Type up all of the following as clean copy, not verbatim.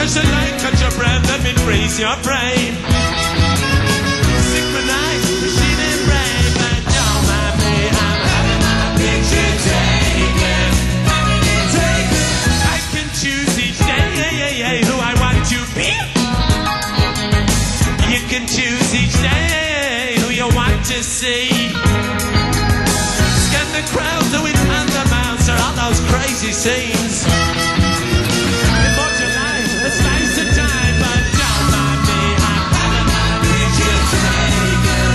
As the light cut your breath, let me freeze your brain. Synchronized, machine and brain. But don't mind me, I'm having my picture taken. I can choose each day who I want to be. You can choose each day who you want to see. Scan the crowd, do it and the mounts are all those crazy scenes. Immortal life, it's nice to time, but don't mind me, I'm having my picture taken.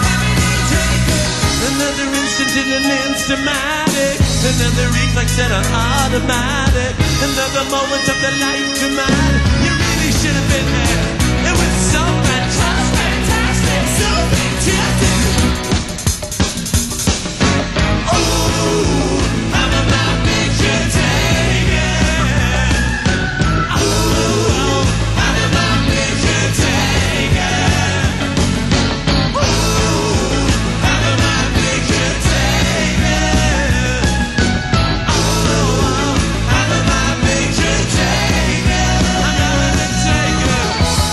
Another instant in an instamatic. Another reflex and an automatic. Another moment of the life command. You really should have been there. It was so fantastic, so fantastic. Ooh, I'm a my picture taken. Ooh, I'm a my picture taken. Ooh, I'm a my picture taken. Ooh, I'm a my picture taken. I'm gonna take it.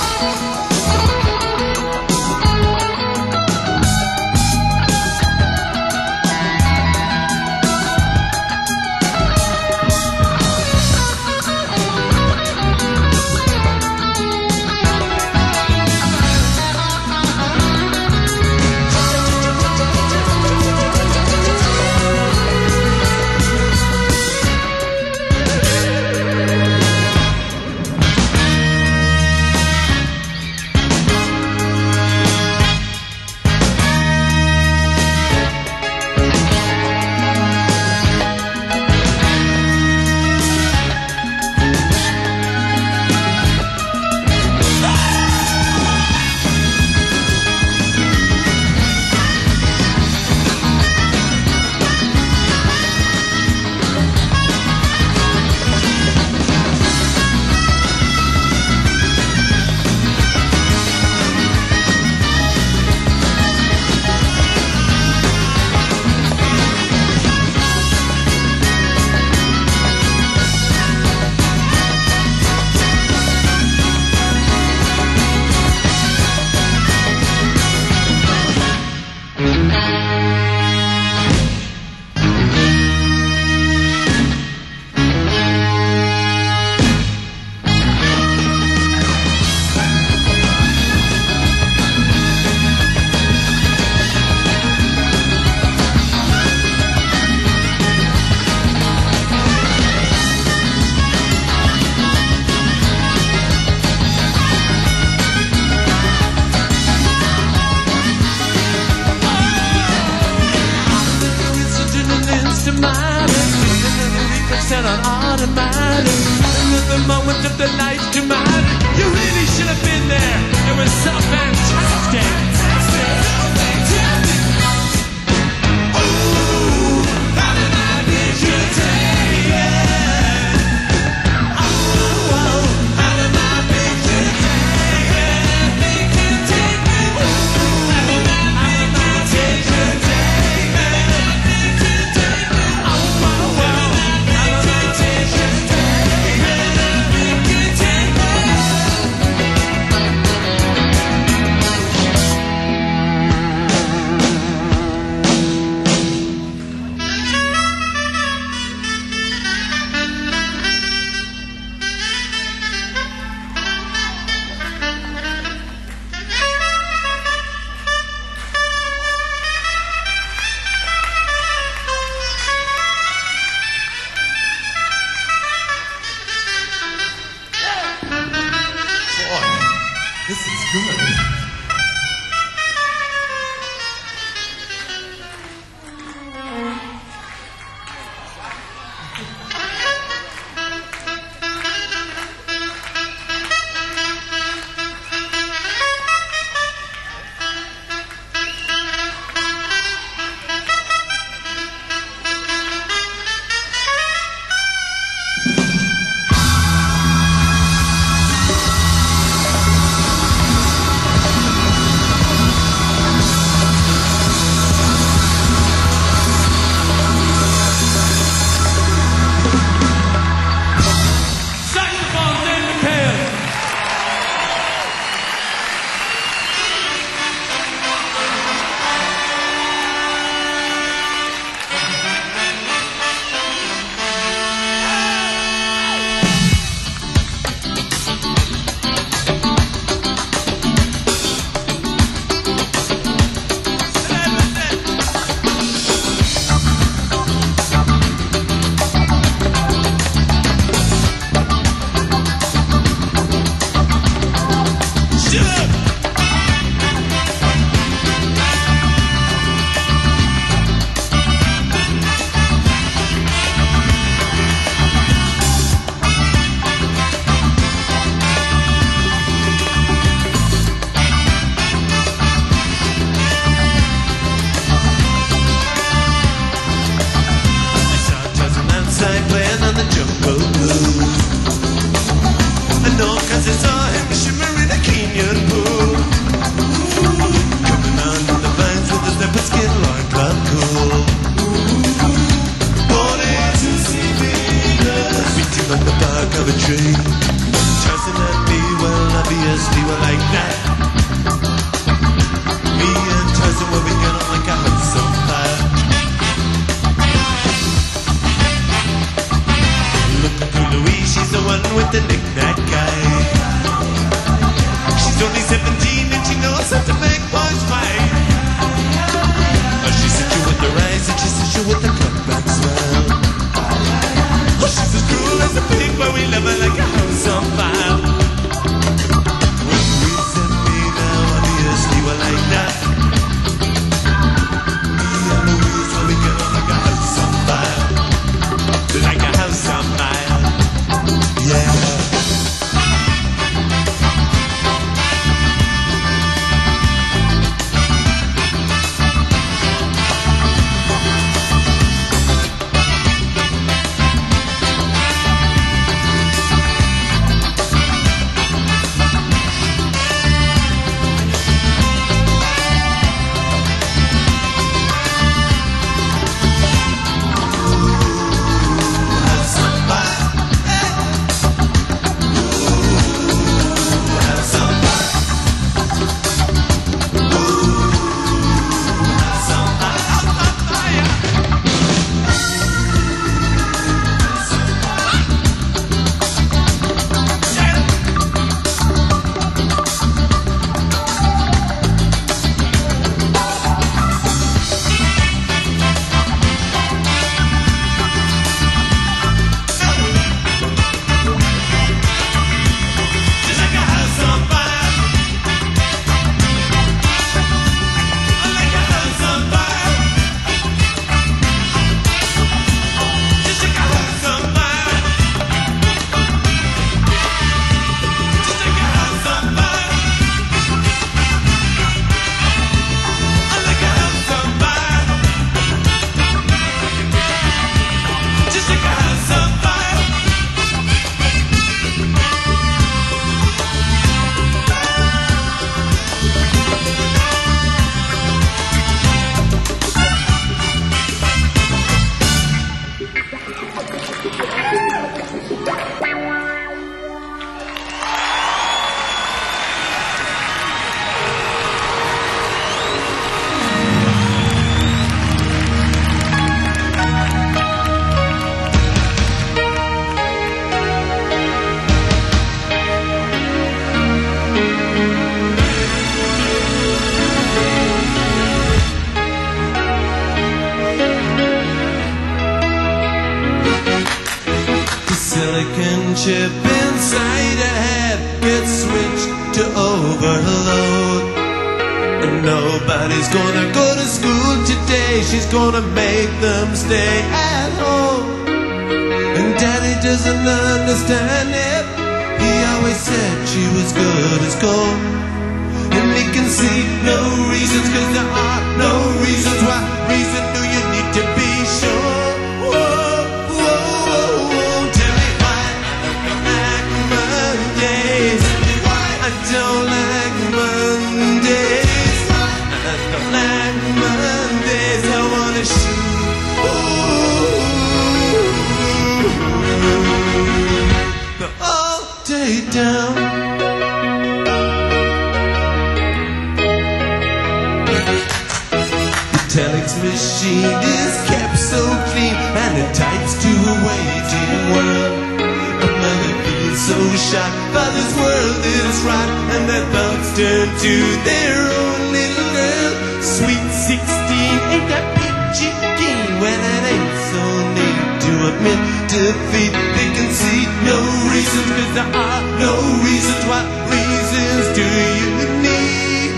Set on automatic. Another moment of the life to matter. You really should have been there. It was so fantastic. Ooh, having my picture taken. Oh, having my picture taken. Ooh, having my picture taken. Oh, chip inside her head gets switched to overload. And nobody's gonna go to school today, she's gonna make them stay at home. And Daddy doesn't understand it, he always said she was good as gold. And he can see no reasons, cause there are no reasons. What reason do you need to be sure? Whoa, whoa, whoa, whoa. Tell me why I don't like Mondays. I don't like Mondays. I don't like Mondays. I wanna shoot. The all day down. Telex machine is kept so clean, and it types to a waiting world. A mother feels so shocked, father's world is rocked, and their thoughts turn to their own little girl. Sweet 16 ain't that peachy keen, when it ain't so neat to admit defeat. They can see no reasons, cause there are no reasons. What reasons do you need?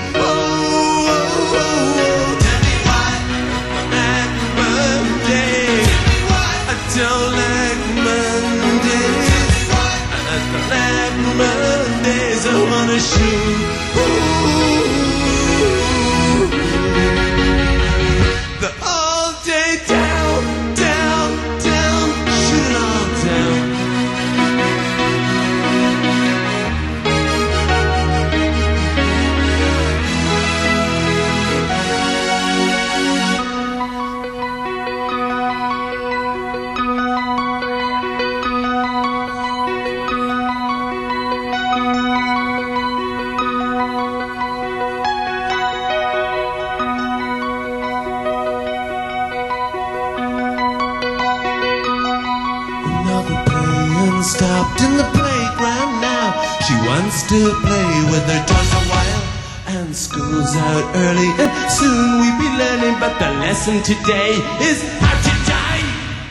I don't like Mondays. I don't like Mondays. I wanna shoot. The all day down, down, down, shoot it all down. Stopped in the playground now. She wants to play with her toys a while. And school's out early, and soon we'll be learning. But the lesson today is how to die.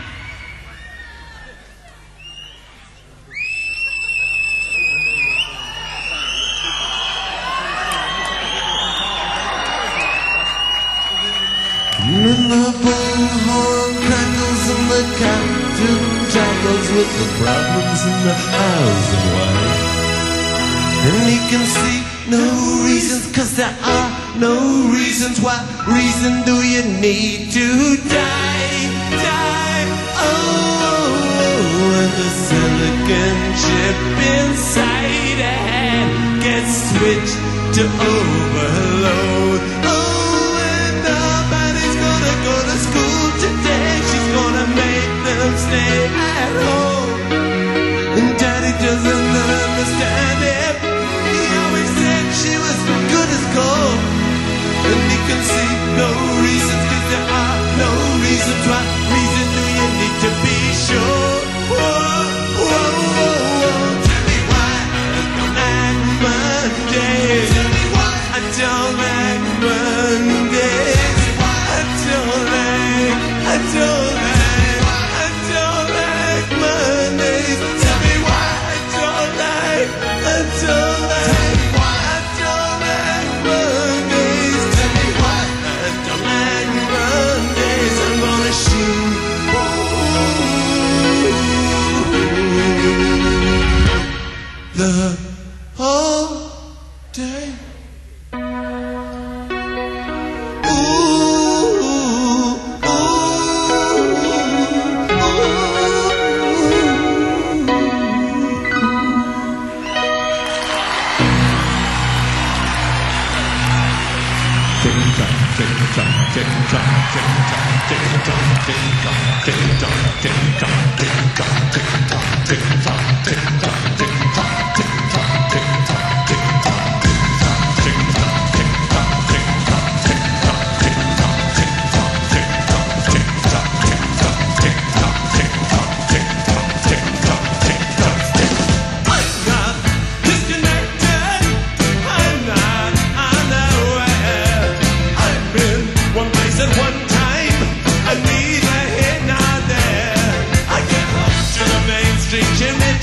And the bullhorn crackles and the captain tackles with the problems in the house and wife. And he can see no reasons, cause there are no reasons. What reason do you need to die? Die, oh, and the silicon chip inside her head gets switched to overload. Oh, and nobody's gonna go to school today, she's gonna make them stay at home. And Daddy doesn't understand it, he always said she was good as gold. And he can see no reasons, cause there are no reasons. What reason do you need to be sure? Whoa, whoa, whoa, whoa. Tell me why I don't like Mondays. Tell me why I don't like Mondays. I don't like Mondays. Tell me why I don't like Mondays. Tell me why I don't like Mondays. I'm gonna shoot. The whole day. One time, I need a hit now there. I get hooked to the mainstream chimney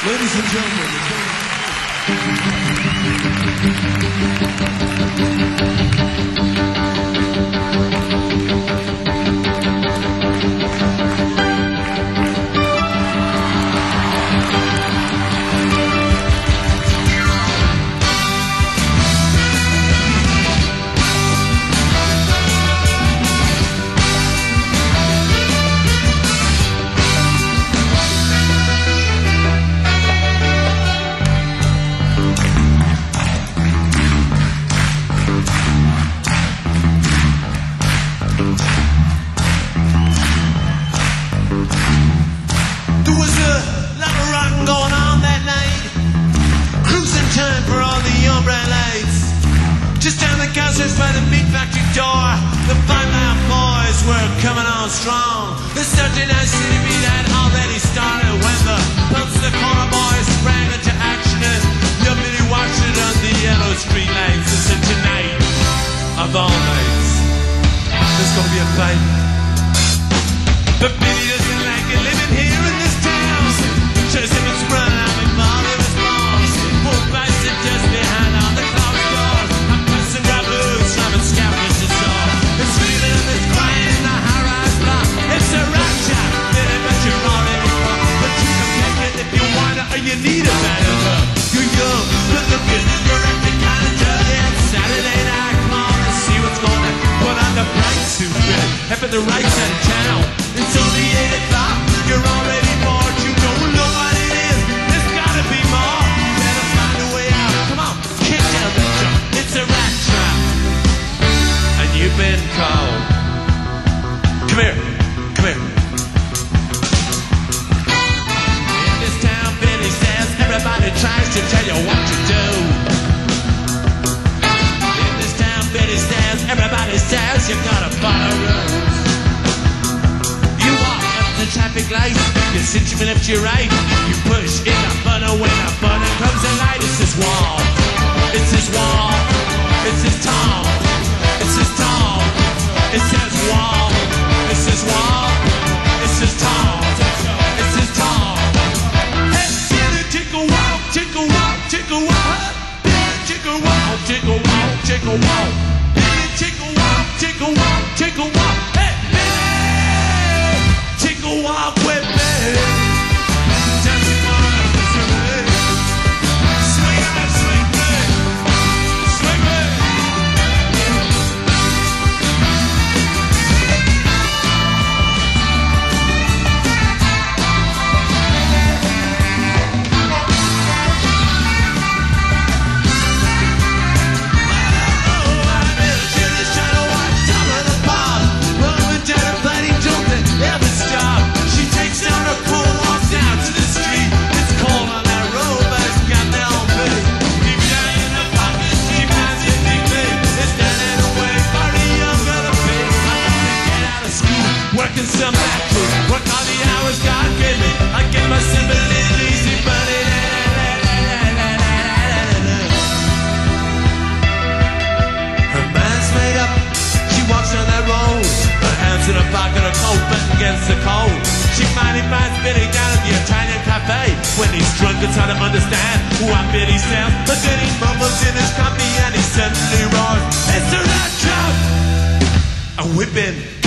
Ladies and gentlemen, there was a lot of rockin' going on that night. Cruising time for all the umbrella lights. Just down the counters by the meat factory door, the 5 Mile Boys were coming on strong. The Saturday Night City beat had already started when the Pumps of the Corner Boys sprang into action, and your Billy watched it on the yellow street lights. And said, tonight, of all nights, there's gonna be a fight. But Billy doesn't like it living here in this town. Shows him it's run, I'm involved in his balls. Poor bison just behind all the closed doors. I'm pressing grab boots, slamming scalpers to saw. It's screaming and it's crying in the high-rise block. It's a rock shop, that I bet you're already wrong. But you can take it if you want it or you need a better love. You're young, good looking, you're acting kind of dirty. It's Saturday night, come on and see what's going on. Put on the bright suit, Billy, up in the right side of town. It's only 8 o'clock, you're already bored. You don't know what it is, there's gotta be more. Better find a way out, come on, kick down the jump. It's a rat trap, and you've been called. Come here, come here. In this town, Billy says, everybody tries to tell you what to do. In this town, Billy says, everybody says you gotta follow rules. Traffic lights, you cinch him left to your right. You push in the button when the button comes to light. It's his wall, it's his wall, it's his tall, it's his tall, it's his wall, it's his wall, it's his tall, it's his tall. Hey, Billy, take a walk, take a walk, take a walk. Billy, take a walk, take a walk, take a walk. Billy, take a walk, take a walk, take a walk. Hey, take a walk with me. Dancing on the street. Swing on, swing me. Swing me. Oh, I'm in a chilly shadow on top of the bar. Rolling down a bloody jumping. Every stop. She takes down her coat, walks down to the street. It's cold on that road, but it's got their own pace. Deep down in her pocket, she finds it deeply. It's standing away for the young girl to pay. I gotta get out of school, working some factory. Work all the hours God gave me. I get myself a little easy money. Her mind's made up. She walks down that road. Her hands in her pocket, her coat bent against the cold. She finally finds Billy down at the Italian cafe. When he's drunk, it's hard to understand what Billy says. But then he mumbles in his coffee and he suddenly roars. It's a rat trap! A whipping.